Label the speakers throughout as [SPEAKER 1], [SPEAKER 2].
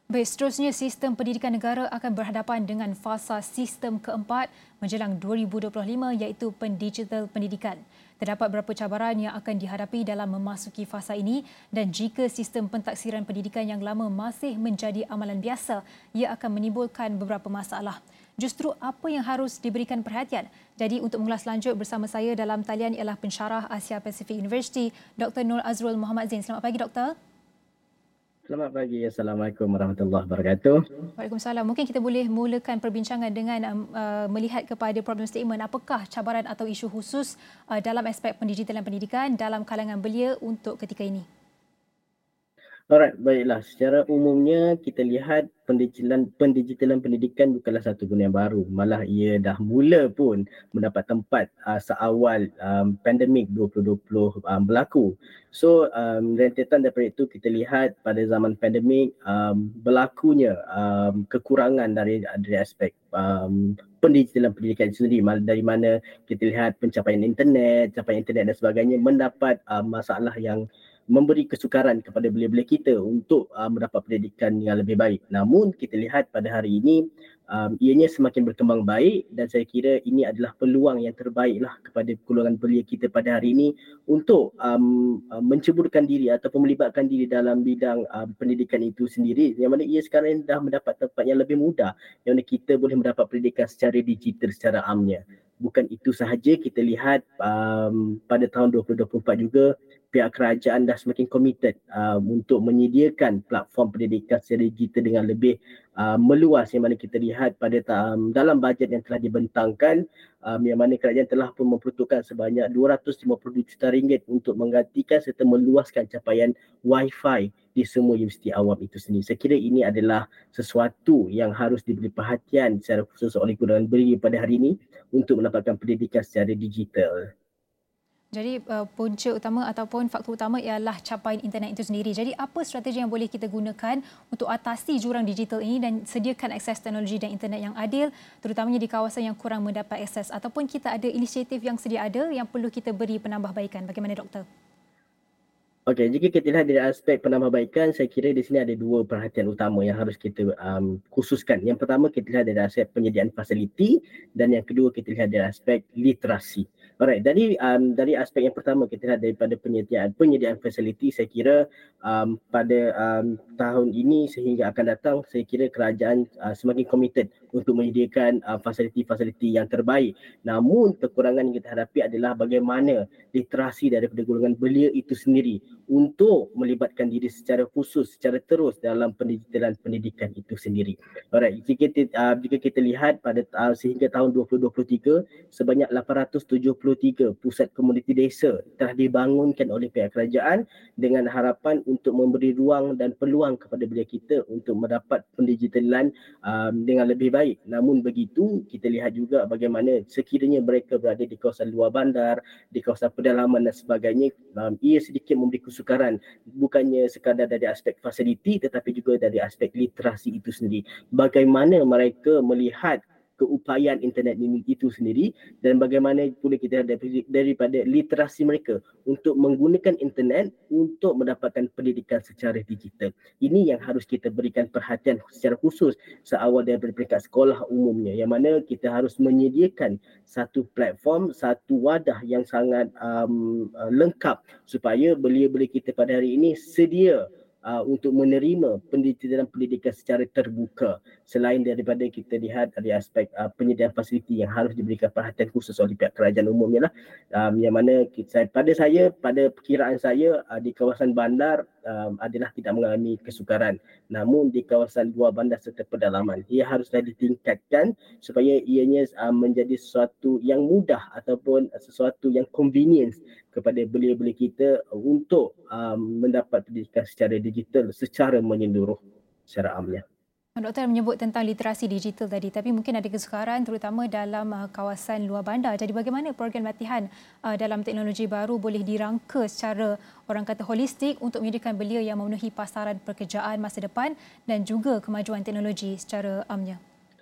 [SPEAKER 1] Baik, seterusnya sistem pendidikan negara akan berhadapan dengan fasa sistem keempat menjelang 2025 iaitu pendigital pendidikan. Terdapat beberapa cabaran yang akan dihadapi dalam memasuki fasa ini dan jika sistem pentaksiran pendidikan yang lama masih menjadi amalan biasa, ia akan menimbulkan beberapa masalah. Justru apa yang harus diberikan perhatian? Jadi untuk mengulas lanjut bersama saya dalam talian ialah pensyarah Asia Pacific University, Dr. Nur Azrul Muhammad Zain. Selamat pagi, Doktor.
[SPEAKER 2] Selamat pagi. Assalamualaikum warahmatullahi wabarakatuh.
[SPEAKER 1] Waalaikumsalam. Mungkin kita boleh mulakan perbincangan dengan melihat kepada problem statement. Apakah cabaran atau isu khusus dalam aspek pendigitalan pendidikan dalam kalangan belia untuk ketika ini?
[SPEAKER 2] Alright, baiklah. Secara umumnya kita lihat pendigitalan pendidikan bukanlah satu benda yang baru. Malah ia dah mula pun mendapat tempat seawal pandemik 2020 berlaku. So rentetan daripada itu kita lihat pada zaman pandemik berlakunya kekurangan dari aspek pendigitalan pendidikan itu sendiri, dari mana kita lihat capaian internet dan sebagainya mendapat masalah yang memberi kesukaran kepada belia-belia kita untuk mendapat pendidikan yang lebih baik. Namun kita lihat pada hari ini ianya semakin berkembang baik dan saya kira ini adalah peluang yang terbaiklah kepada golongan belia kita pada hari ini untuk menceburkan diri ataupun melibatkan diri dalam bidang pendidikan itu sendiri, yang mana ia sekarang dah mendapat tempat yang lebih mudah, yang mana kita boleh mendapat pendidikan secara digital secara amnya. Bukan itu sahaja, kita lihat pada tahun 2024 juga pihak kerajaan dah semakin committed untuk menyediakan platform pendidikan secara digital dengan lebih meluas, yang mana kita lihat pada dalam bajet yang telah dibentangkan yang mana kerajaan telah pun memperuntukkan sebanyak 250 juta ringgit untuk menggantikan serta meluaskan capaian Wi-Fi di semua universiti awam itu sendiri. Saya kira ini adalah sesuatu yang harus diberi perhatian secara khusus oleh golongan belia pada hari ini untuk mendapatkan pendidikan secara digital.
[SPEAKER 1] Jadi punca utama ataupun faktor utama ialah capaian internet itu sendiri. Jadi apa strategi yang boleh kita gunakan untuk atasi jurang digital ini dan sediakan akses teknologi dan internet yang adil, terutamanya di kawasan yang kurang mendapat akses, ataupun kita ada inisiatif yang sedia ada yang perlu kita beri penambahbaikan. Bagaimana, Doktor?
[SPEAKER 2] Okey, jika kita lihat dari aspek penambahbaikan, saya kira di sini ada dua perhatian utama yang harus kita khususkan. Yang pertama, kita lihat dari aspek penyediaan fasiliti dan yang kedua kita lihat dari aspek literasi. Alright, dari aspek yang pertama kita lihat daripada penyediaan fasiliti, saya kira pada tahun ini sehingga akan datang, saya kira kerajaan semakin committed untuk menyediakan fasiliti-fasiliti yang terbaik. Namun kekurangan yang kita hadapi adalah bagaimana literasi daripada golongan belia itu sendiri untuk melibatkan diri secara khusus, secara terus dalam pendigitalan pendidikan itu sendiri. Alright, jika kita lihat pada sehingga tahun 2023, sebanyak 873 pusat komuniti desa telah dibangunkan oleh pihak kerajaan dengan harapan untuk memberi ruang dan peluang kepada belia kita untuk mendapat pendigitalan dengan lebih baik. Namun begitu, kita lihat juga bagaimana sekiranya mereka berada di kawasan luar bandar, di kawasan pedalaman dan sebagainya, ia sedikit memberi kesukaran, bukannya sekadar dari aspek fasiliti tetapi juga dari aspek literasi itu sendiri. Bagaimana mereka melihat keupayaan internet ini itu sendiri dan bagaimana pula kita daripada literasi mereka untuk menggunakan internet untuk mendapatkan pendidikan secara digital. Ini yang harus kita berikan perhatian secara khusus seawal daripada peringkat sekolah umumnya, yang mana kita harus menyediakan satu platform, satu wadah yang sangat lengkap supaya belia-belia kita pada hari ini sedia untuk menerima pendidikan secara terbuka. Selain daripada kita lihat dari aspek penyediaan fasiliti yang harus diberikan perhatian khusus oleh pihak kerajaan umumnya lah, yang mana pada perkiraan saya di kawasan bandar adalah tidak mengalami kesukaran. Namun di kawasan luar bandar serta pedalaman, ia haruslah ditingkatkan supaya ianya menjadi sesuatu yang mudah ataupun sesuatu yang convenience kepada belia-belia kita untuk mendapat pendidikan secara digital secara menyeluruh secara amnya.
[SPEAKER 1] Doktor menyebut tentang literasi digital tadi, tapi mungkin ada kesukaran terutama dalam kawasan luar bandar. Jadi bagaimana program latihan dalam teknologi baru boleh dirangka secara orang kata holistik untuk menyediakan belia yang memenuhi pasaran pekerjaan masa depan dan juga kemajuan teknologi secara amnya?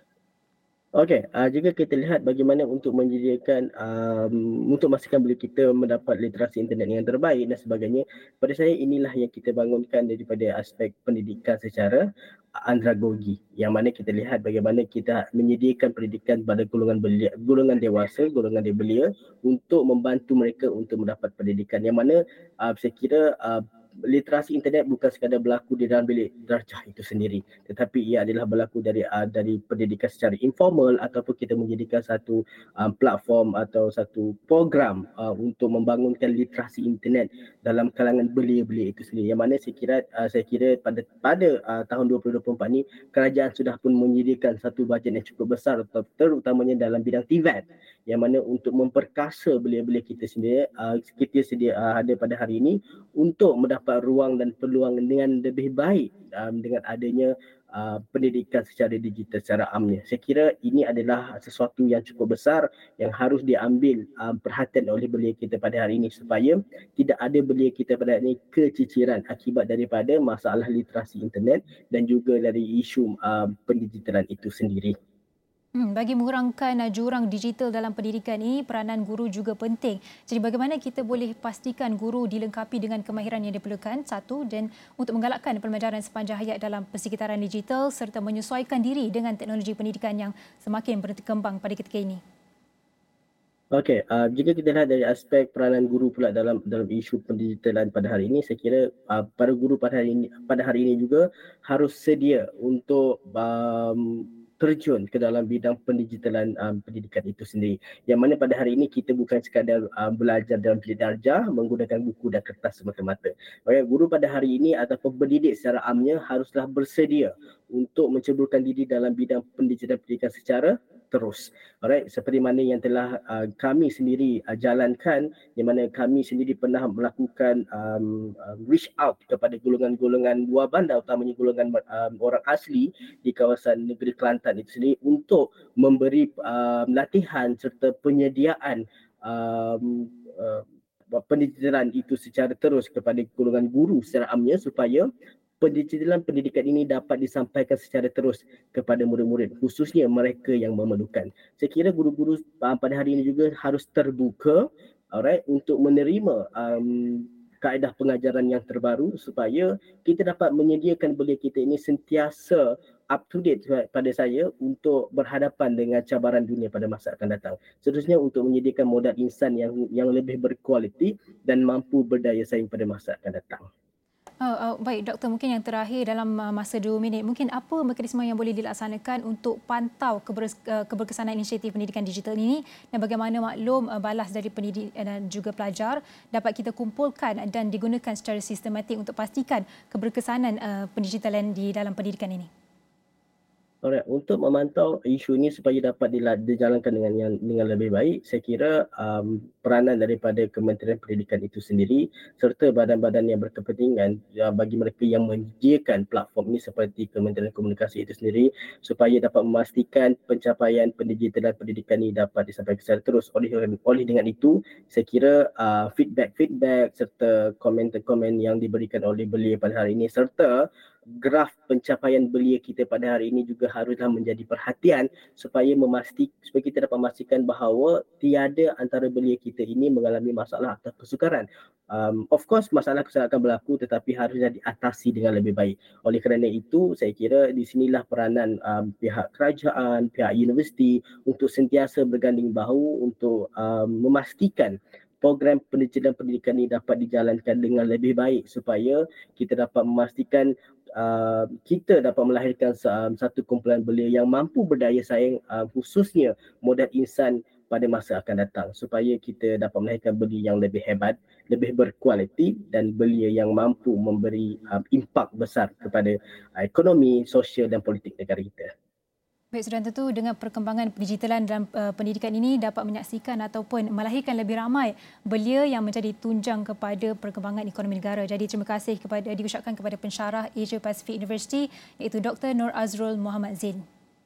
[SPEAKER 2] Okey, jika kita lihat bagaimana untuk menyediakan untuk memastikan bila kita mendapat literasi internet yang terbaik dan sebagainya, pada saya inilah yang kita bangunkan daripada aspek pendidikan secara andragogi, yang mana kita lihat bagaimana kita menyediakan pendidikan pada golongan dewasa, golongan belia untuk membantu mereka untuk mendapat pendidikan, yang mana saya kira literasi internet bukan sekadar berlaku di dalam bilik darjah itu sendiri, tetapi ia adalah berlaku dari pendidikan secara informal, ataupun kita menjadikan satu platform atau satu program untuk membangunkan literasi internet dalam kalangan belia-belia itu sendiri, yang mana saya kira pada tahun 2024 ni kerajaan sudah pun menyediakan satu bajet yang cukup besar, terutamanya dalam bidang TVET, yang mana untuk memperkasa belia-belia kita sendiri, kita ada pada hari ini untuk mendapat ruang dan peluang dengan lebih baik dengan adanya pendidikan secara digital secara amnya. Saya kira ini adalah sesuatu yang cukup besar yang harus diambil perhatian oleh belia kita pada hari ini, supaya tidak ada belia kita pada hari ini keciciran akibat daripada masalah literasi internet dan juga dari isu pendigitalan itu sendiri.
[SPEAKER 1] Bagi mengurangkan jurang digital dalam pendidikan ini, peranan guru juga penting. Jadi bagaimana kita boleh pastikan guru dilengkapi dengan kemahiran yang diperlukan, satu, dan untuk menggalakkan pembelajaran sepanjang hayat dalam persekitaran digital serta menyesuaikan diri dengan teknologi pendidikan yang semakin berkembang pada ketika ini?
[SPEAKER 2] Okey, jika kita lihat dari aspek peranan guru pula dalam isu pendigitalan pada hari ini, saya kira para guru pada hari ini juga harus sedia untuk terjun ke dalam bidang pendigitalan pendidikan itu sendiri. Yang mana pada hari ini kita bukan sekadar belajar dalam bilik darjah menggunakan buku dan kertas semata-mata. Guru pada hari ini ataupun pendidik secara amnya haruslah bersedia untuk menceburkan diri dalam bidang pendigitalan pendidikan secara terus. Alright, seperti mana yang telah kami sendiri jalankan, yang mana kami sendiri pernah melakukan reach out kepada golongan-golongan luar bandar, utamanya golongan orang asli di kawasan negeri Kelantan itu sendiri, untuk memberi latihan serta penyediaan pendigitalan itu secara terus kepada golongan guru secara amnya, supaya pendigitalan pendidikan ini dapat disampaikan secara terus kepada murid-murid, khususnya mereka yang memerlukan. Saya kira guru-guru pada hari ini juga harus terbuka, alright, untuk menerima kaedah pengajaran yang terbaru, supaya kita dapat menyediakan belia kita ini sentiasa up to date pada saya untuk berhadapan dengan cabaran dunia pada masa akan datang. Seterusnya untuk menyediakan modal insan yang lebih berkualiti dan mampu berdaya saing pada masa akan datang.
[SPEAKER 1] Baik, Doktor, mungkin yang terakhir dalam masa 2 minit, mungkin apa mekanisme yang boleh dilaksanakan untuk pantau keberkesanan inisiatif pendidikan digital ini, dan bagaimana maklum balas dari pendidik dan juga pelajar dapat kita kumpulkan dan digunakan secara sistematik untuk pastikan keberkesanan pendigitalan di dalam pendidikan ini?
[SPEAKER 2] Alright, untuk memantau isu ini supaya dapat dijalankan dengan lebih baik, saya kira peranan daripada Kementerian Pendidikan itu sendiri serta badan-badan yang berkepentingan bagi mereka yang menyediakan platform ini seperti Kementerian Komunikasi itu sendiri, supaya dapat memastikan pencapaian pendigitalan pendidikan ini dapat disampaikan secara terus. Oleh dengan itu, saya kira feedback serta komen-komen yang diberikan oleh belia pada hari ini serta graf pencapaian belia kita pada hari ini juga haruslah menjadi perhatian, supaya kita dapat memastikan bahawa tiada antara belia kita ini mengalami masalah atau kesukaran. Of course masalah kesukaran akan berlaku, tetapi haruslah diatasi dengan lebih baik. Oleh kerana itu, saya kira di sinilah peranan pihak kerajaan, pihak universiti untuk sentiasa berganding bahu untuk memastikan program pendidikan ini dapat dijalankan dengan lebih baik, supaya kita dapat memastikan kita dapat melahirkan satu kumpulan belia yang mampu berdaya saing, khususnya modal insan pada masa akan datang, supaya kita dapat melahirkan belia yang lebih hebat, lebih berkualiti, dan belia yang mampu memberi impak besar kepada ekonomi, sosial dan politik negara kita.
[SPEAKER 1] Baik, sudah tentu dengan perkembangan digitalan dalam pendidikan ini dapat menyaksikan ataupun melahirkan lebih ramai belia yang menjadi tunjang kepada perkembangan ekonomi negara. Jadi terima kasih diucapkan kepada pensyarah Asia Pacific University iaitu Dr. Nur Azrul Muhammad Zain.